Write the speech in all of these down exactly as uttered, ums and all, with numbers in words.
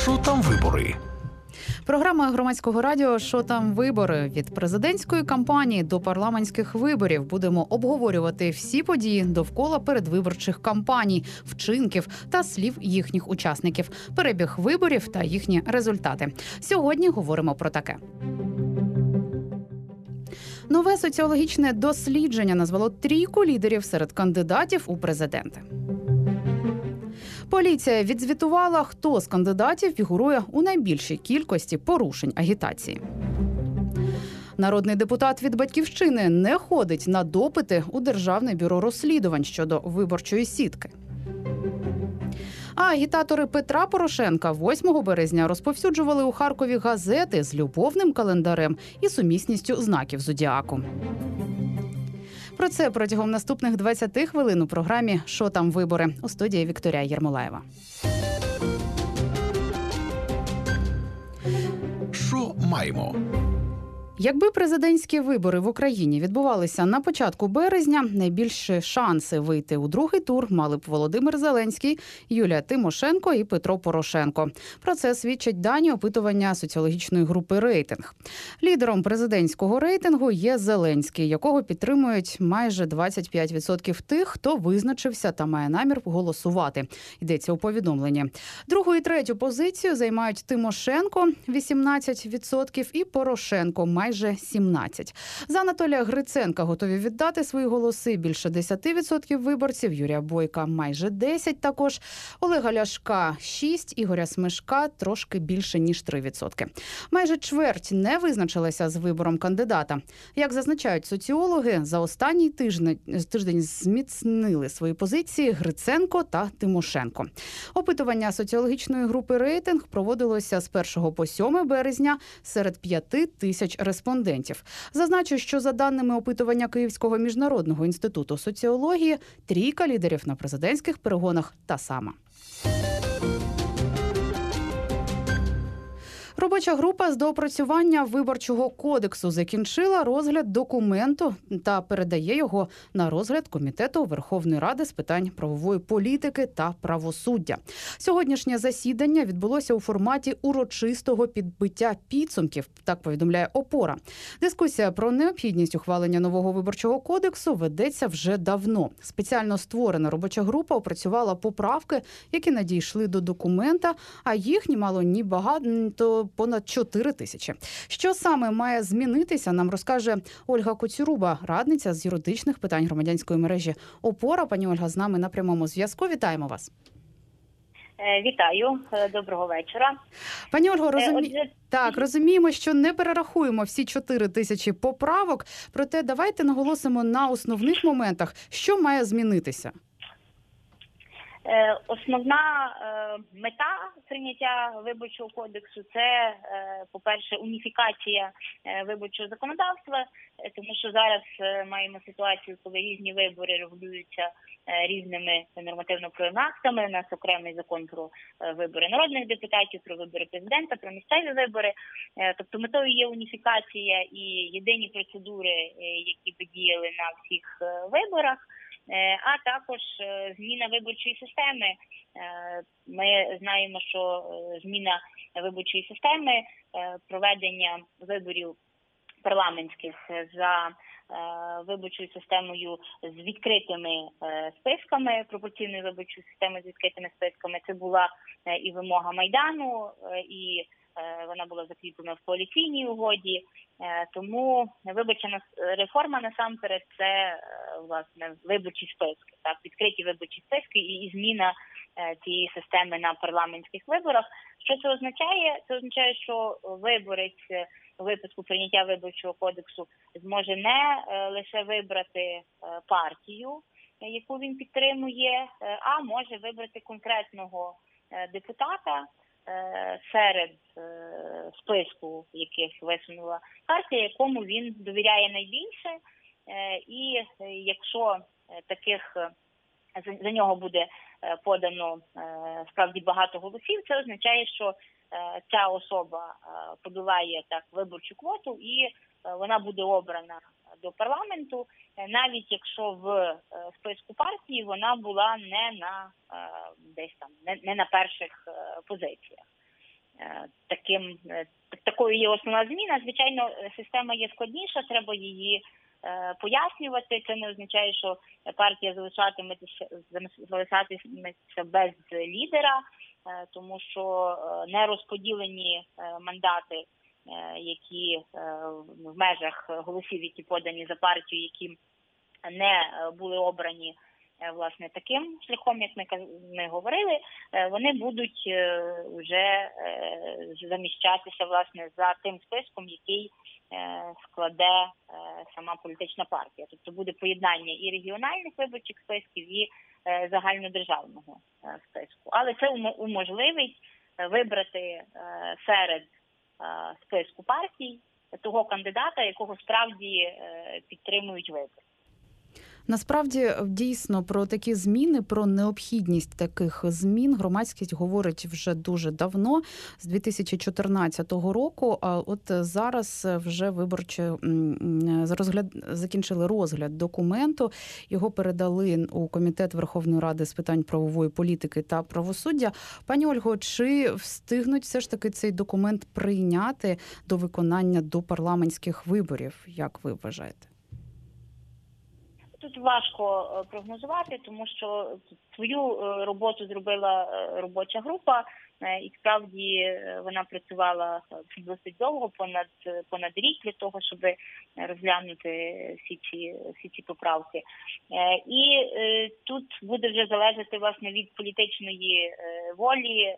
Що там вибори? Програма громадського радіо «Що там вибори?» Від президентської кампанії до парламентських виборів будемо обговорювати всі події довкола передвиборчих кампаній, вчинків та слів їхніх учасників, перебіг виборів та їхні результати. Сьогодні говоримо про таке. Нове соціологічне дослідження назвало трійку лідерів серед кандидатів у президенти. Поліція відзвітувала, хто з кандидатів фігурує у найбільшій кількості порушень агітації. Народний депутат від «Батьківщини» не ходить на допити у Державне бюро розслідувань щодо виборчої сітки. А агітатори Петра Порошенка восьмого березня розповсюджували у Харкові газети з любовним календарем і сумісністю знаків зодіаку. Про це протягом наступних двадцяти хвилин у програмі «Що там вибори?» у студії Вікторія Єрмолаєва. Що маємо? Якби президентські вибори в Україні відбувалися на початку березня, найбільші шанси вийти у другий тур мали б Володимир Зеленський, Юлія Тимошенко і Петро Порошенко. Про це свідчать дані опитування соціологічної групи «Рейтинг». Лідером президентського рейтингу є Зеленський, якого підтримують майже двадцять п'ять відсотків тих, хто визначився та має намір голосувати. Йдеться у повідомленні. Другу і третю позицію займають Тимошенко – вісімнадцять відсотків і Порошенко – майже сімнадцять. За Анатолія Гриценка готові віддати свої голоси більше десять відсотків виборців, Юрія Бойка – майже десять також, Олега Ляшка – шість, Ігоря Смешка – трошки більше, ніж три відсотки. Майже чверть не визначилася з вибором кандидата. Як зазначають соціологи, за останній тиждень, тиждень зміцнили свої позиції Гриценко та Тимошенко. Опитування соціологічної групи «Рейтинг» проводилося з першого по сьоме березня серед п'яти тисяч респондентів. Зазначу, що за даними опитування Київського міжнародного інституту соціології, трійка лідерів на президентських перегонах та сама. Робоча група з доопрацювання Виборчого кодексу закінчила розгляд документу та передає його на розгляд Комітету Верховної Ради з питань правової політики та правосуддя. Сьогоднішнє засідання відбулося у форматі урочистого підбиття підсумків, так повідомляє «Опора». Дискусія про необхідність ухвалення нового Виборчого кодексу ведеться вже давно. Спеціально створена робоча група опрацювала поправки, які надійшли до документа, а їх німало ні багато, понад чотири тисячі. Що саме має змінитися, нам розкаже Ольга Коцюруба, радниця з юридичних питань громадянської мережі «Опора». Пані Ольга з нами на прямому зв'язку. Вітаємо вас. Вітаю. Доброго вечора. Пані Ольго, розумі... Отже... так, розуміємо, що не перерахуємо всі чотири тисячі поправок, проте давайте наголосимо на основних моментах, що має змінитися. Основна мета прийняття Виборчого кодексу – це, по-перше, уніфікація виборчого законодавства, тому що зараз маємо ситуацію, коли різні вибори регулюються різними нормативно-правовими актами. У нас окремий закон про вибори народних депутатів, про вибори президента, про місцеві вибори. Тобто метою є уніфікація і єдині процедури, які би діяли на всіх виборах. А також зміна виборчої системи. Ми знаємо, що зміна виборчої системи, проведення виборів парламентських за виборчою системою з відкритими списками, пропорційною виборчою системою з відкритими списками, це була і вимога Майдану, і вона була закріплена в коаліційній угоді. Тому виборча реформа насамперед це, власне, виборчі списки, так, відкриті виборчі списки і, і зміна цієї системи на парламентських виборах. Що це означає? Це означає, що виборець у випадку прийняття Виборчого кодексу зможе не лише вибрати партію, яку він підтримує, а може вибрати конкретного депутата серед списку, яких висунула партія, якому він довіряє найбільше. І якщо таких за нього буде подано справді багато голосів, це означає, що ця особа подолає так виборчу квоту і вона буде обрана до парламенту, навіть якщо в списку партії вона була не на десь там не, не на перших позиціях. таким, такою є основна зміна. Звичайно, система є складніша, треба її пояснювати. Це не означає, що партія залишатиметься, залишатиметься без лідера, тому що нерозподілені мандати, які в межах голосів, які подані за партію, які не були обрані власне таким шляхом, як ми, ми говорили, вони будуть вже заміщатися власне за тим списком, який складе сама політична партія. Тобто буде поєднання і регіональних виборчих списків, і загальнодержавного списку. Але це уможливить вибрати серед списку партій того кандидата, якого справді підтримують вибори. Насправді, дійсно, про такі зміни, про необхідність таких змін громадськість говорить вже дуже давно, з дві тисячі чотирнадцятого року. А от зараз вже виборчі розгляд, закінчили розгляд документу, його передали у Комітет Верховної Ради з питань правової політики та правосуддя. Пані Ольго, чи встигнуть все ж таки цей документ прийняти до виконання до парламентських виборів, як ви вважаєте? Тут важко прогнозувати, тому що свою роботу зробила робоча група, і справді вона працювала досить довго, понад понад рік для того, щоб розглянути всі ці всі ці поправки. І тут буде вже залежати власне від політичної волі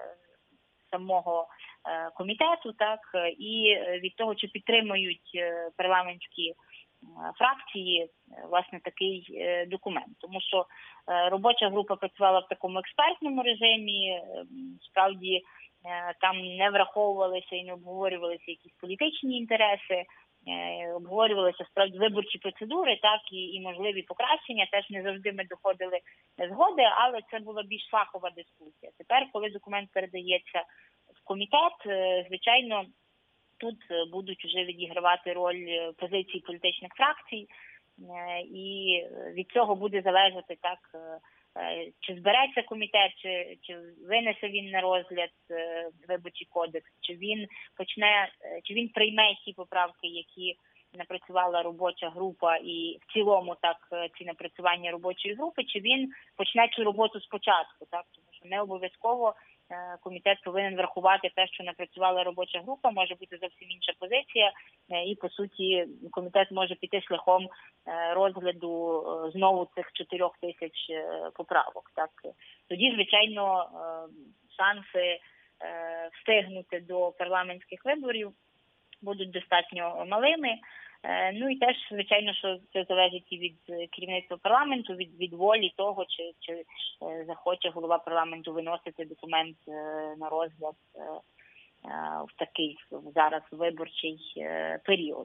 самого комітету, так, і від того, чи підтримують парламентські фракції власне такий документ, тому що робоча група працювала в такому експертному режимі, справді там не враховувалися і не обговорювалися якісь політичні інтереси, обговорювалися справді виборчі процедури, так і, і можливі покращення. Теж не завжди ми доходили згоди, але це була більш фахова дискусія. Тепер, коли документ передається в комітет, звичайно, тут будуть вже відігравати роль позиції політичних фракцій, і від цього буде залежати, так, чи збереться комітет, чи, чи винесе він на розгляд виборчий кодекс, чи він почне, чи він прийме ті поправки, які напрацювала робоча група, і в цілому так ці напрацювання робочої групи, чи він почне цю роботу спочатку, так, тому що не обов'язково комітет повинен врахувати те, що напрацювала робоча група, може бути зовсім інша позиція, і, по суті, комітет може піти шляхом розгляду знову цих чотирьох тисяч поправок. Так. Тоді, звичайно, шанси встигнути до парламентських виборів будуть достатньо малими. Ну і теж, звичайно, що це залежить і від керівництва парламенту, від, від волі того, чи, чи захоче голова парламенту виносити документ на розгляд в такий зараз виборчий період.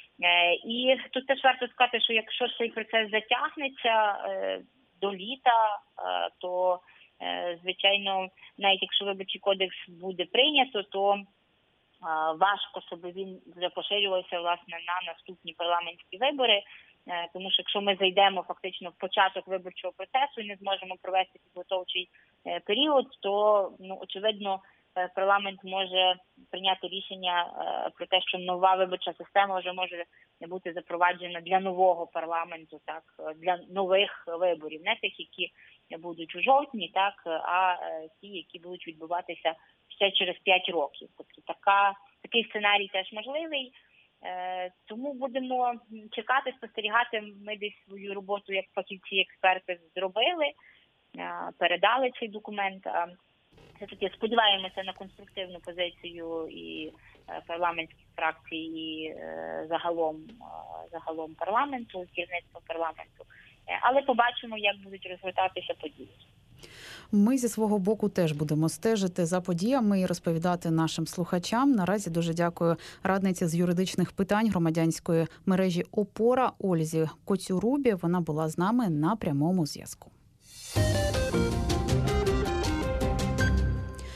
І тут теж варто сказати, що якщо цей процес затягнеться до літа, то, звичайно, навіть якщо виборчий кодекс буде прийнято, то важко, щоб він вже поширювався, власне, на наступні парламентські вибори, тому що якщо ми зайдемо фактично в початок виборчого процесу і не зможемо провести підготовчий період, то, ну, очевидно, парламент може прийняти рішення про те, що нова виборча система вже може бути запроваджена для нового парламенту, так, для нових виборів, не тих, які будуть у жовтні, так, а ті, які будуть відбуватися ще через п'ять років. Тобто така, такий сценарій теж можливий. Е, тому будемо чекати, спостерігати. Ми десь свою роботу як фахівці-експерти зробили, е, передали цей документ. А все-таки сподіваємося на конструктивну позицію і е, парламентських фракцій, і е, загалом, е, загалом парламенту, керівництва парламенту. Е, але побачимо, як будуть розвиватися події. Ми зі свого боку теж будемо стежити за подіями і розповідати нашим слухачам. Наразі дуже дякую радниці з юридичних питань громадянської мережі «Опора» Ользі Коцюрубі. Вона була з нами на прямому зв'язку.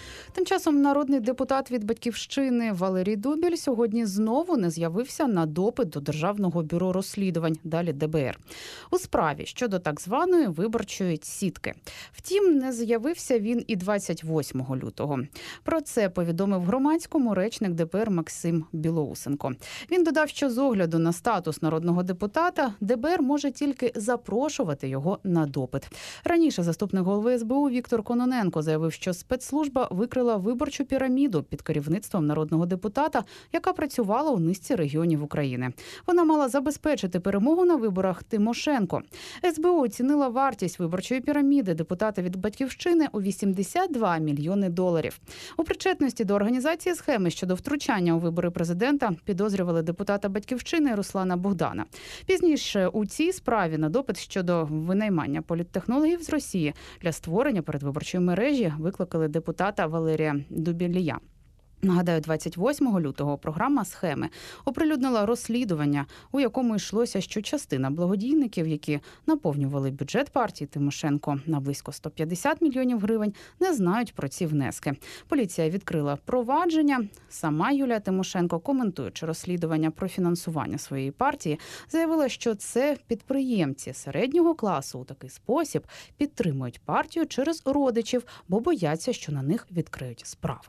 часом народний депутат від «Батьківщини» Валерій Дубіль сьогодні знову не з'явився на допит до Державного бюро розслідувань, далі Де Бе Ер, у справі щодо так званої виборчої сітки. Втім, не з'явився він і двадцять восьмого лютого. Про це повідомив громадському речник Де Бе Ер Максим Білоусенко. Він додав, що з огляду на статус народного депутата Де Бе Ер може тільки запрошувати його на допит. Раніше заступник голови Ес Бе У Віктор Кононенко заявив, що спецслужба викрила виборчу піраміду під керівництвом народного депутата, яка працювала у низці регіонів України. Вона мала забезпечити перемогу на виборах Тимошенко. Ес Бе У оцінила вартість виборчої піраміди депутата від «Батьківщини» у вісімдесят два мільйони доларів. У причетності до організації схеми щодо втручання у вибори президента підозрювали депутата «Батьківщини» Руслана Богдана. Пізніше у цій справі на допит щодо винаймання політтехнологів з Росії для створення передвиборчої мережі викликали депутата Валерія Дубілія. Нагадаю, двадцять восьмого лютого програма «Схеми» оприлюднила розслідування, у якому йшлося, що частина благодійників, які наповнювали бюджет партії Тимошенко на близько сто п'ятдесят мільйонів гривень, не знають про ці внески. Поліція відкрила провадження. Сама Юлія Тимошенко, коментуючи розслідування про фінансування своєї партії, заявила, що це підприємці середнього класу у такий спосіб підтримують партію через родичів, бо бояться, що на них відкриють справи.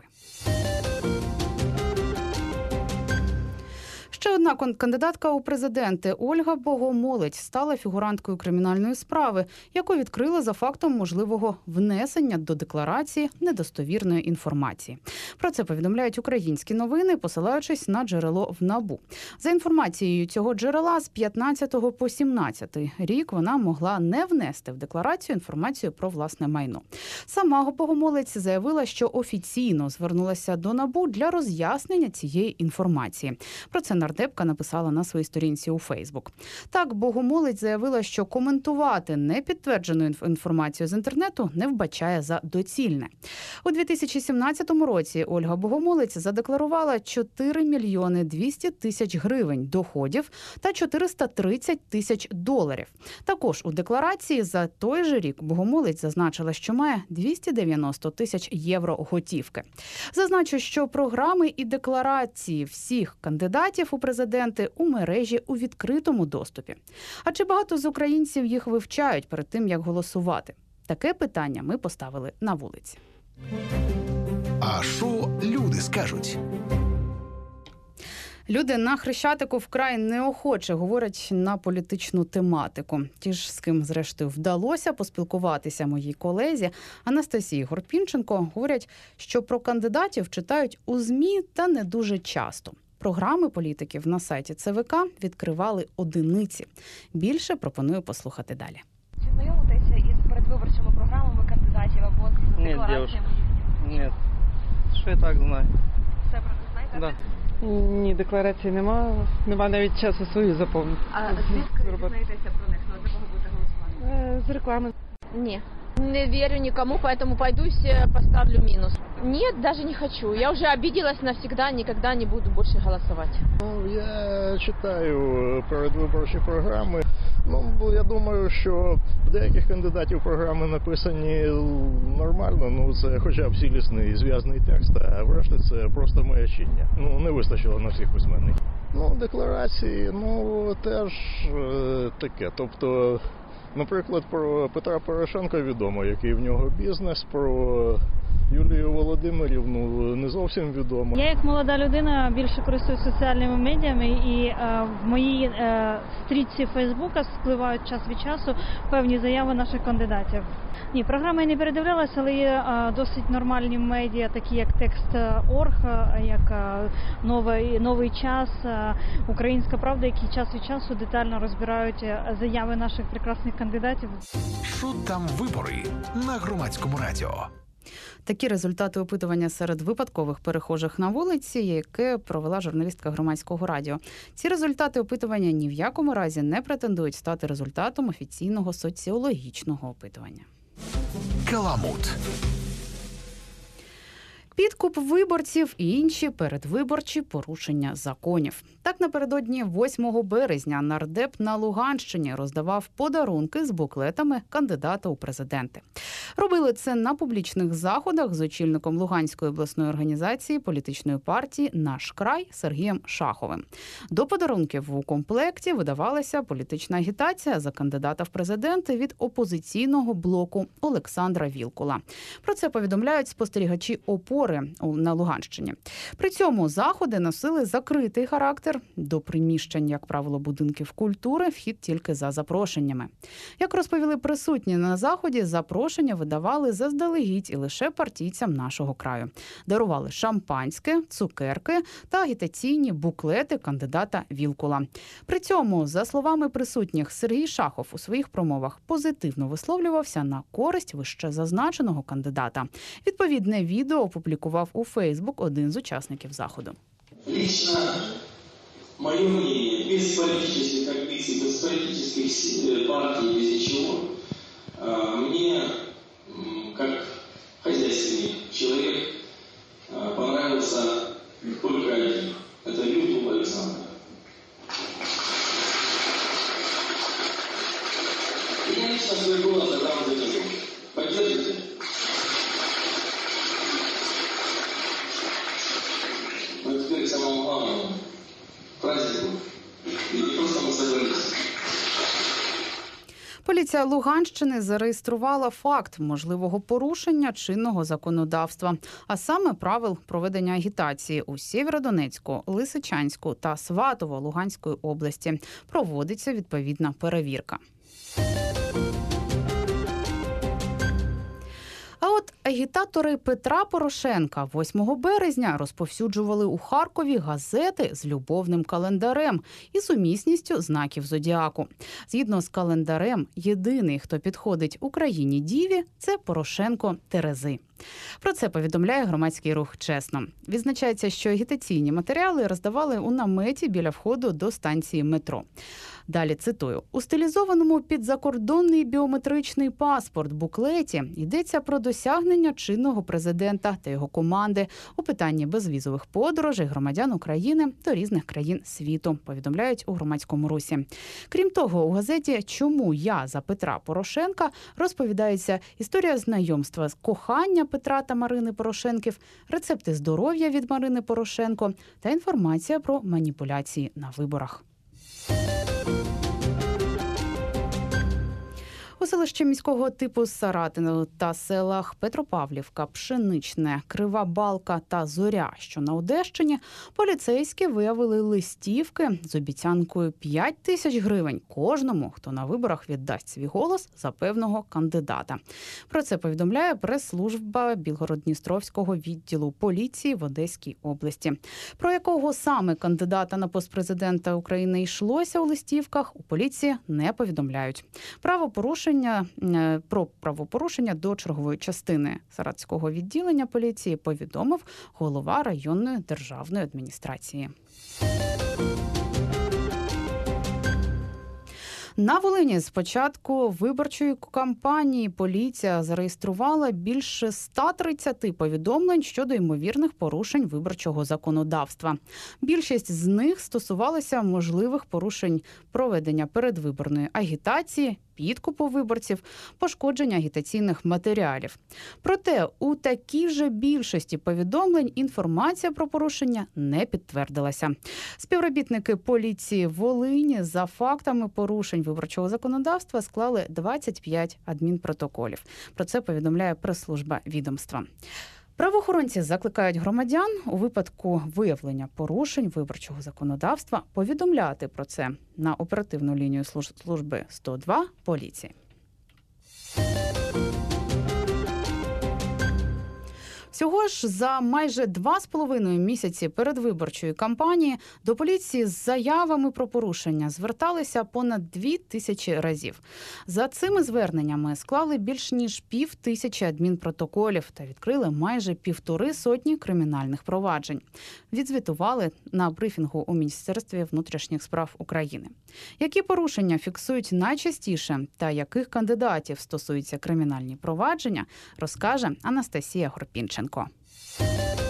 Ще одна кандидатка у президенти Ольга Богомолець стала фігуранткою кримінальної справи, яку відкрили за фактом можливого внесення до декларації недостовірної інформації. Про це повідомляють українські новини, посилаючись на джерело в НАБУ. За інформацією цього джерела, з п'ятнадцятого по сімнадцятий рік вона могла не внести в декларацію інформацію про власне майно. Сама Богомолець заявила, що офіційно звернулася до НАБУ для роз'яснення цієї інформації. Про це нардепка написала на своїй сторінці у Фейсбук. Так, Богомолець заявила, що коментувати непідтверджену інформацію з інтернету не вбачає за доцільне. У дві тисячі сімнадцятому році Ольга Богомолець задекларувала чотири мільйони двісті тисяч гривень доходів та чотириста тридцять тисяч доларів. Також у декларації за той же рік Богомолець зазначила, що має двісті дев'яносто тисяч євро готівки. Зазначу, що програми і декларації всіх кандидатів у президенти у мережі у відкритому доступі. А чи багато з українців їх вивчають перед тим, як голосувати? Таке питання ми поставили на вулиці. А що люди скажуть? Люди на Хрещатику вкрай неохоче говорять на політичну тематику. Ті ж, з ким, зрештою, вдалося поспілкуватися моїй колезі Анастасії Горпінченко, говорять, що про кандидатів читають у ЗМІ та не дуже часто. Програми політиків на сайті Це Ве Ка відкривали одиниці. Більше пропоную послухати далі. Чи знайомитеся із передвиборчими програмами кандидатів або з деклараціями їхніми? Ні, що я так знаю. Все про це знаєте? Да. Ні, декларації нема, нема навіть часу свою заповнити. А звідки дізнаєтеся про них? Ну, за кого будете голосувати? З реклами. Ні. Не верю никому, поэтому пойдусь, поставлю минус. Нет, даже не хочу. Я уже обиделась навсегда, никогда не буду больше голосовать. Ну, я читаю передвиборчі програми. Ну, я думаю, що в деяких кандидатів програми написані нормально, ну це хоча б цілісний зв'язний текст, а врешті це просто маячіння. Ну, не вистачило на всіх письменників. Ну, декларації, ну, теж е, таке, тобто... Наприклад, про Петра Порошенка відомо, який в нього бізнес, про Юлію Володимирівну не зовсім відомо. Я як молода людина більше користуюсь соціальними медіями і е, в моїй е, стрічці Фейсбука спливають час від часу певні заяви наших кандидатів. Ні, програми я не передивлялася, але є е, досить нормальні медіа, такі як Текст точка орг, як е, новий, новий час, е, Українська правда, які час від часу детально розбирають заяви наших прекрасних кандидатів. Що там вибори на Громадському радіо? Такі результати опитування серед випадкових перехожих на вулиці, яке провела журналістка Громадського радіо. Ці результати опитування ні в якому разі не претендують стати результатом офіційного соціологічного опитування. Каламут. Підкуп виборців і інші передвиборчі порушення законів. Так, напередодні восьмого березня нардеп на Луганщині роздавав подарунки з буклетами кандидата у президенти. Робили це на публічних заходах з очільником Луганської обласної організації політичної партії «Наш край» Сергієм Шаховим. До подарунків у комплекті видавалася політична агітація за кандидата в президенти від опозиційного блоку Олександра Вілкула. Про це повідомляють спостерігачі «Опори» на Луганщині. При цьому заходи носили закритий характер. До приміщень, як правило, будинків культури вхід тільки за запрошеннями. Як розповіли присутні на заході, запрошення видавали заздалегідь і лише партійцям нашого краю. Дарували шампанське, цукерки та агітаційні буклети кандидата Вілкула. При цьому, за словами присутніх, Сергій Шахов у своїх промовах позитивно висловлювався на користь вище зазначеного кандидата. Відповідне відео опублікував у Фейсбук один з учасників заходу. Лично мое мнение, без политических амбиций, без политических партий, без ничего, мне, как хозяйственный человек, понравился только один. Это Вилкул Александр. Я лично свой голос отдам за него. Поддержите? Но теперь к самому главному. Празднику. И не просто мы собрались. Поліція Луганщини зареєструвала факт можливого порушення чинного законодавства, а саме правил проведення агітації у Сєвєродонецьку, Лисичанську та Сватово Луганської області. Проводиться відповідна перевірка. А от агітатори Петра Порошенка восьмого березня розповсюджували у Харкові газети з любовним календарем і сумісністю знаків зодіаку. Згідно з календарем, єдиний, хто підходить Україні Діві – це Порошенко Терези. Про це повідомляє громадський рух «Чесно». Відзначається, що агітаційні матеріали роздавали у наметі біля входу до станції метро. Далі цитую. У стилізованому під закордонний біометричний паспорт буклеті йдеться про досягнення чинного президента та його команди у питанні безвізових подорожей громадян України до різних країн світу, повідомляють у громадському русі. Крім того, у газеті «Чому я за Петра Порошенка» розповідається історія знайомства з кохання Петра та Марини Порошенків, рецепти здоров'я від Марини Порошенко та інформація про маніпуляції на виборах. У селищі міського типу Саратино та селах Петропавлівка, Пшеничне, Крива Балка та Зоря, що на Одещині, поліцейські виявили листівки з обіцянкою п'ять тисяч гривень кожному, хто на виборах віддасть свій голос за певного кандидата. Про це повідомляє прес-служба Білгород-Дністровського відділу поліції в Одеській області. Про якого саме кандидата на пост президента України йшлося у листівках, у поліції не повідомляють. Правопорушення Про правопорушення до чергової частини Саратського відділення поліції повідомив голова районної державної адміністрації. На Волині з початку виборчої кампанії поліція зареєструвала більше ста тридцяти повідомлень щодо ймовірних порушень виборчого законодавства. Більшість з них стосувалися можливих порушень проведення передвиборної агітації, підкупу виборців, пошкодження агітаційних матеріалів. Проте у такій же більшості повідомлень інформація про порушення не підтвердилася. Співробітники поліції Волині за фактами порушень виборчого законодавства склали двадцять п'ять адмінпротоколів. Про це повідомляє прес-служба відомства. Правоохоронці закликають громадян у випадку виявлення порушень виборчого законодавства повідомляти про це на оперативну лінію служби сто два поліції. Всього ж за майже два з половиною місяці передвиборчої кампанії до поліції з заявами про порушення зверталися понад дві тисячі разів. За цими зверненнями склали більш ніж пів тисячі адмінпротоколів та відкрили майже півтори сотні кримінальних проваджень. Відзвітували на брифінгу у Міністерстві внутрішніх справ України. Які порушення фіксують найчастіше та яких кандидатів стосуються кримінальні провадження, розкаже Анастасія Горпінченко.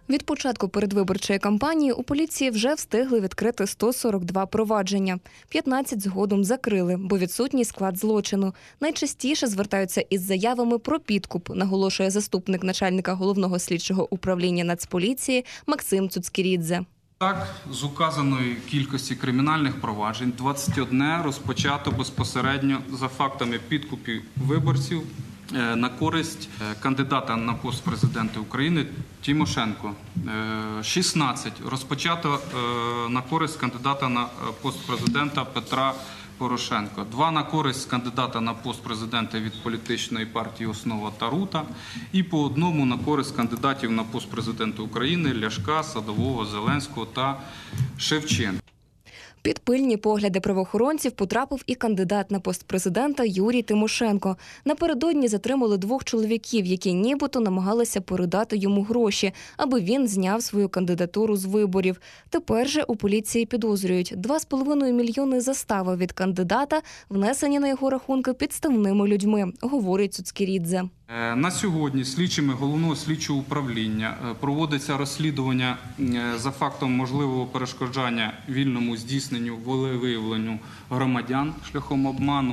Від початку передвиборчої кампанії у поліції вже встигли відкрити сто сорок два провадження. п'ятнадцять згодом закрили, бо відсутній склад злочину. Найчастіше звертаються із заявами про підкуп, наголошує заступник начальника Головного слідчого управління Нацполіції Максим Цуцкірідзе. Так, з указаної кількості кримінальних проваджень двадцять одне розпочато безпосередньо за фактами підкупів виборців на користь кандидата на пост президента України Тимошенко. шістнадцять розпочато на користь кандидата на пост президента Петра Порошенко. Два на користь кандидата на пост президента від політичної партії «Основа» Тарута. І по одному на користь кандидатів на пост президента України Ляшка, Садового, Зеленського та Шевченка. Під пильні погляди правоохоронців потрапив і кандидат на пост президента Юрій Тимошенко. Напередодні затримали двох чоловіків, які нібито намагалися передати йому гроші, аби він зняв свою кандидатуру з виборів. Тепер же у поліції підозрюють, два з половиною мільйони застави від кандидата внесені на його рахунки підставними людьми, говорить Цуцкірідзе. На сьогодні слідчими Головного слідчого управління проводиться розслідування за фактом можливого перешкоджання вільному здійсненню волевиявленню громадян шляхом обману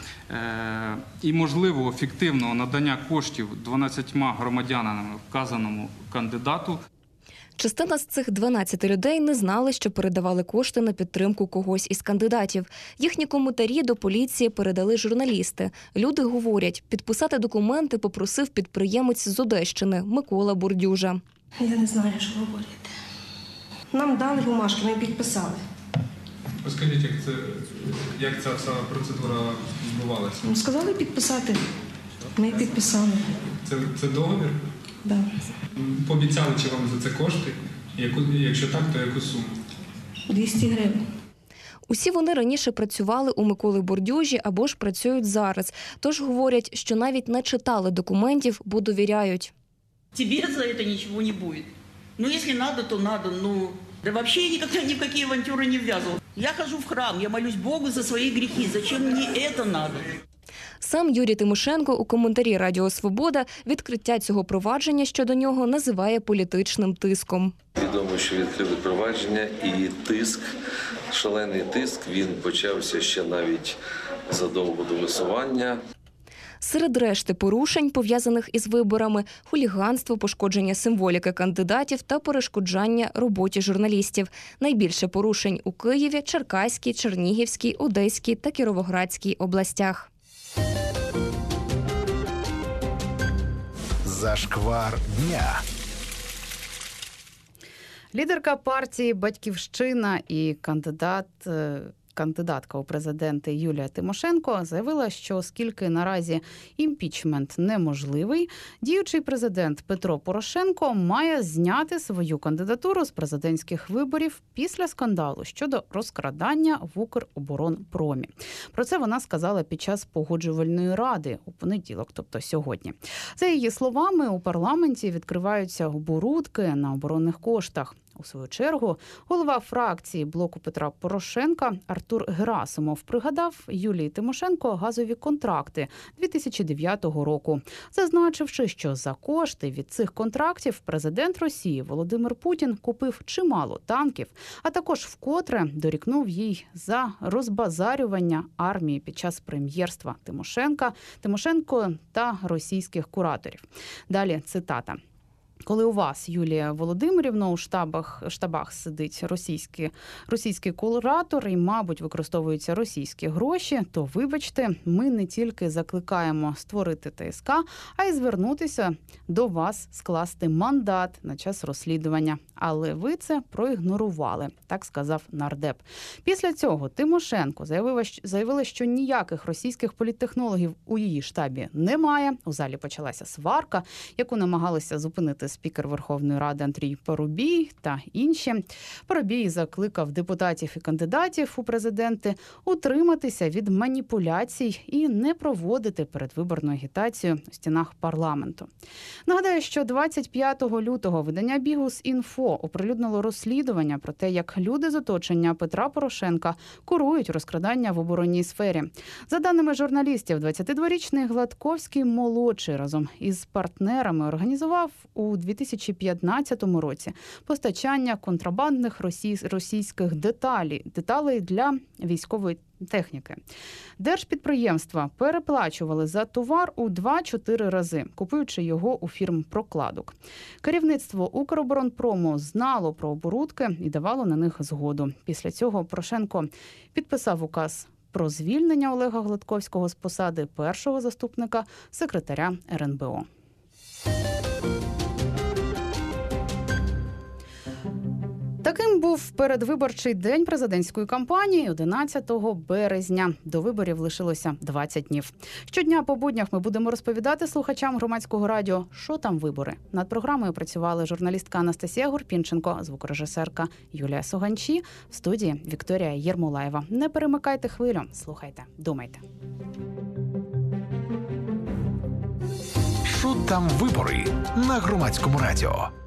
і можливого фіктивного надання коштів дванадцятьма громадянам вказаному кандидату. Частина з цих дванадцяти людей не знали, що передавали кошти на підтримку когось із кандидатів. Їхні коментарі до поліції передали журналісти. Люди говорять, підписати документи попросив підприємець з Одещини Микола Бурдюжа. Я не знаю, що говорити. Нам дали бумажки, ми підписали. Розкажіть, як, це, як ця вся процедура відбувалася? Сказали підписати. Ми підписали. Це, це договір? Так. Пообіцяли, чи вам за це кошти? Яку, якщо так, то яку суму? двісті гривень. Усі вони раніше працювали у Миколи Бурдюжі або ж працюють зараз. Тож говорять, що навіть не читали документів, бо довіряють. Тебе за це нічого не буде. Ну, якщо треба, то треба. Ну, да взагалі я ніколи ні в які авантюри не вв'язував. Я ходжу в храм, я молюсь Богу за свої гріхи. Зачем мені це треба? Сам Юрій Тимошенко у коментарі Радіо Свобода відкриття цього провадження щодо нього називає політичним тиском. Відомо, що відкрили провадження і тиск, шалений тиск, він почався ще навіть задовго до висування. Серед решти порушень, пов'язаних із виборами, хуліганство, пошкодження символіки кандидатів та перешкоджання роботі журналістів. Найбільше порушень у Києві, Черкаській, Чернігівській, Одеській та Кіровоградській областях. Зашквар дня. Лідерка партії «Батьківщина» і кандидат, кандидатка у президенти Юлія Тимошенко заявила, що оскільки наразі імпічмент неможливий, діючий президент Петро Порошенко має зняти свою кандидатуру з президентських виборів після скандалу щодо розкрадання в Укроборонпромі. Про це вона сказала під час погоджувальної ради у понеділок, тобто сьогодні. За її словами, у парламенті відкриваються оборудки на оборонних коштах. У свою чергу, голова фракції блоку Петра Порошенка Артур Герасимов пригадав Юлії Тимошенко газові контракти дві тисячі дев'ятого року, зазначивши, що за кошти від цих контрактів президент Росії Володимир Путін купив чимало танків, а також вкотре дорікнув їй за розбазарювання армії під час прем'єрства Тимошенка, Тимошенко та російських кураторів. Далі цитата. Коли у вас, Юлія Володимирівна, у штабах, штабах сидить російський, російський куратор і, мабуть, використовуються російські гроші, то, вибачте, ми не тільки закликаємо створити ТСК, а й звернутися до вас, скласти мандат на час розслідування. Але ви це проігнорували, так сказав нардеп. Після цього Тимошенко заявила, заявила, що ніяких російських політтехнологів у її штабі немає. У залі почалася сварка, яку намагалися зупинити спікер Верховної Ради Андрій Парубій та інші. Парубій закликав депутатів і кандидатів у президенти утриматися від маніпуляцій і не проводити передвиборну агітацію у стінах парламенту. Нагадаю, що двадцять п'ятого лютого видання «Бігус.Інфо» оприлюднило розслідування про те, як люди з оточення Петра Порошенка курують розкрадання в оборонній сфері. За даними журналістів, двадцятидворічний Гладковський молодший разом із партнерами організував у у дві тисячі п'ятнадцятому році постачання контрабандних російських деталей, деталей для військової техніки. Держпідприємства переплачували за товар у два-чотири рази, купуючи його у фірм прокладок. Керівництво Укроборонпрому знало про оборудки і давало на них згоду. Після цього Порошенко підписав указ про звільнення Олега Гладковського з посади першого заступника секретаря ер ен бе о. Таким був передвиборчий день президентської кампанії одинадцятого березня. До виборів лишилося двадцять днів. Щодня по буднях ми будемо розповідати слухачам Громадського радіо, що там вибори. Над програмою працювали журналістка Анастасія Гурпінченко, звукорежисерка Юлія Соганчі, в студії Вікторія Єрмолаєва. Не перемикайте хвилю, слухайте, думайте. Що там вибори на Громадському радіо?